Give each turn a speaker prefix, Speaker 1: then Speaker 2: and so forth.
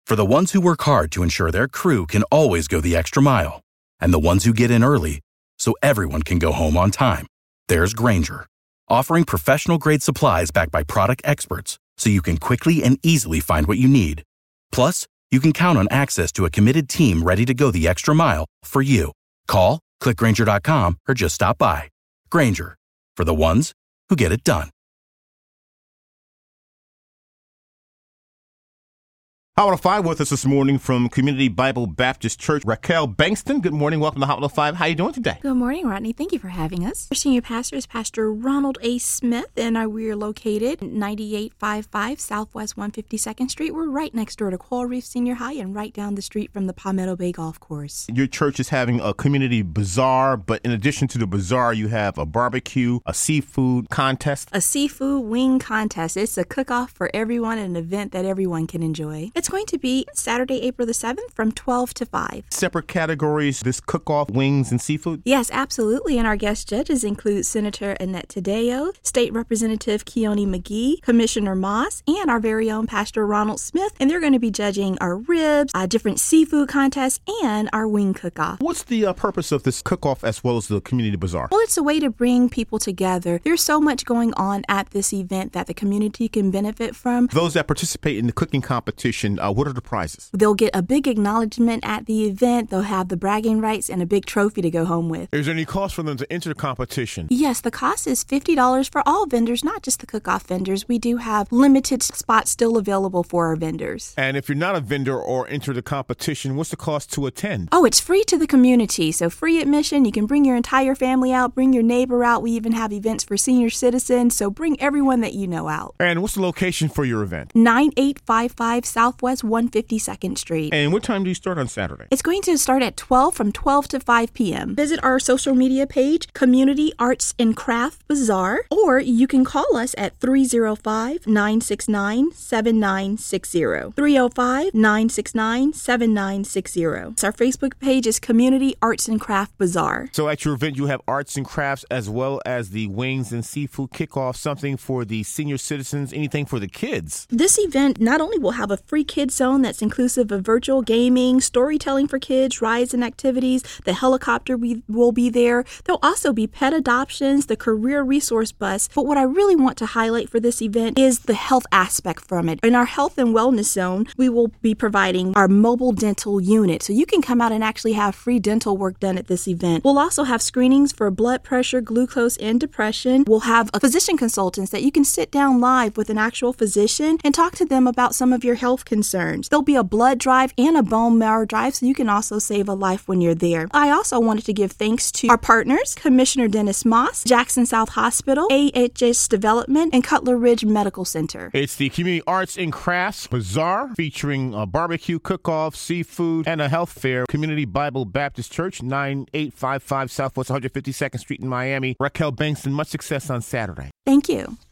Speaker 1: For the ones who work hard to ensure their crew can always go the extra mile, and the ones who get in early so everyone can go home on time, there's Grainger, offering professional-grade supplies backed by product experts so you can quickly and easily find what you need. Plus, you can count on access to a committed team ready to go the extra mile for you. Call, click Grainger.com, or just stop by. Grainger, for the ones who get it done.
Speaker 2: Hot 105 with us this morning from Community Bible Baptist Church, Raquel Bankston. Good morning. Welcome to Hot 105. How are you doing today?
Speaker 3: Good morning, Rodney. Thank you for having us. Our senior pastor is Pastor Ronald A. Smith, and we are located at 9855 Southwest 152nd Street. We're right next door to Coral Reef Senior High and right down the street from the Palmetto Bay Golf Course.
Speaker 2: Your church is having a community bazaar, but in addition to the bazaar, you have a barbecue, a seafood contest.
Speaker 3: A seafood wing contest. It's a cook-off for everyone, an event that everyone can enjoy. It's going to be Saturday, April the 7th from 12 to 5.
Speaker 2: Separate categories, this cook-off, wings and seafood?
Speaker 3: Yes, absolutely. And our guest judges include Senator Annette Taddeo, State Representative Keone McGee, Commissioner Moss, and our very own Pastor Ronald Smith. And they're going to be judging our ribs, different seafood contests, and our wing cook-off.
Speaker 2: What's the purpose of this cook-off as well as the community bazaar?
Speaker 3: Well, it's a way to bring people together. There's so much going on at this event that the community can benefit from.
Speaker 2: Those that participate in the cooking competition, what are the prizes?
Speaker 3: They'll get a big acknowledgement at the event. They'll have the bragging rights and a big trophy to go home with.
Speaker 2: Is there any cost for them to enter the competition?
Speaker 3: Yes, the cost is $50 for all vendors, not just the cook-off vendors. We do have limited spots still available for our vendors.
Speaker 2: And if you're not a vendor or enter the competition, what's the cost to attend?
Speaker 3: Oh, it's free to the community. So free admission. You can bring your entire family out, bring your neighbor out. We even have events for senior citizens. So bring everyone that you know out.
Speaker 2: And what's the location for your event?
Speaker 3: 9855 Southwest 152nd Street.
Speaker 2: And what time do you start on Saturday?
Speaker 3: It's going to start at 12 from 12 to 5 p.m. Visit our social media page, Community Arts and Craft Bazaar, or you can call us at 305-969-7960. 305-969-7960. Our Facebook page is Community Arts and Craft Bazaar.
Speaker 2: So at your event, you have arts and crafts as well as the wings and seafood kickoff, something for the senior citizens, anything for the kids.
Speaker 3: This event not only will have a free kids zone that's inclusive of virtual gaming, storytelling for kids, rides and activities, the helicopter will be there. There'll also be pet adoptions, the career resource bus. But what I really want to highlight for this event is the health aspect from it. In our health and wellness zone, we will be providing our mobile dental unit. So you can come out and actually have free dental work done at this event. We'll also have screenings for blood pressure, glucose, and depression. We'll have a physician consultants that you can sit down live with an actual physician and talk to them about some of your health concerns. There'll be a blood drive and a bone marrow drive, so you can also save a life when you're there. I also wanted to give thanks to our partners, Commissioner Dennis Moss, Jackson South Hospital, AHS Development, and Cutler Ridge Medical Center.
Speaker 2: It's the Community Arts and Crafts Bazaar featuring a barbecue, cook-off, seafood, and a health fair. Community Bible Baptist Church, 9855 Southwest 152nd Street in Miami. Raquel Bankston, much success on Saturday.
Speaker 3: Thank you.